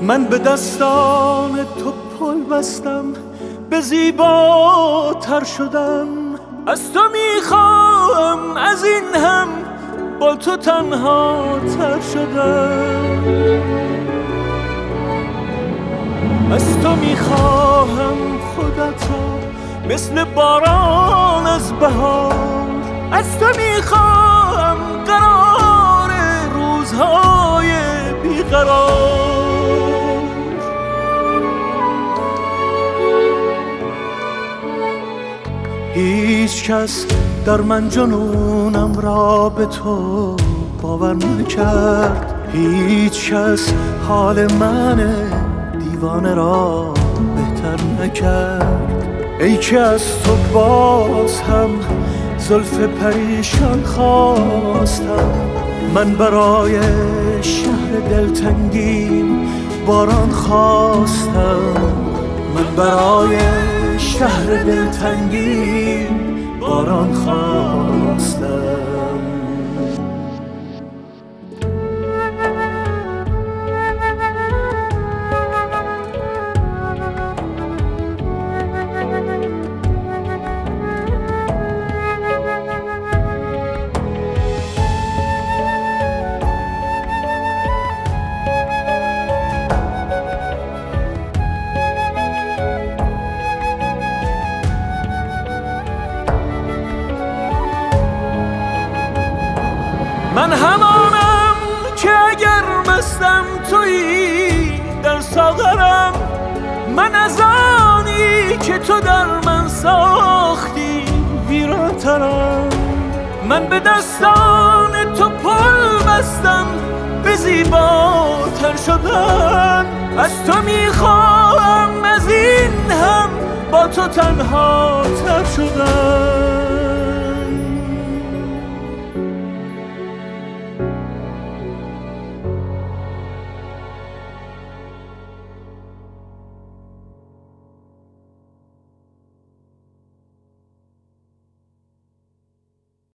من به دستان تو پل بستم، به زیباتر شدن. از تو میخواهم از این هم با تو تنها تر شدن. از تو میخواهم خودت را مثل باران از بهار. از تو میخواهم قرار روزهای بیقرار. هیچ کس در من جنونم را به تو باور نکرد. هیچ کس حال من دیوانه را بهتر نکرد. ای که از تو باز هم زلف پریشان خواستم. من برای شهر دلتنگیم باران خواستم. من برای شهر دلتنگیم باران خواستم. من همانم که اگر مستم تویی در ساغرم. من از آنی که تو در من ساختی ویرانترم. من به دستان تو پل بستم، به زیباتر شدن. از تو میخواهم از این هم با تو تنها تر شدن.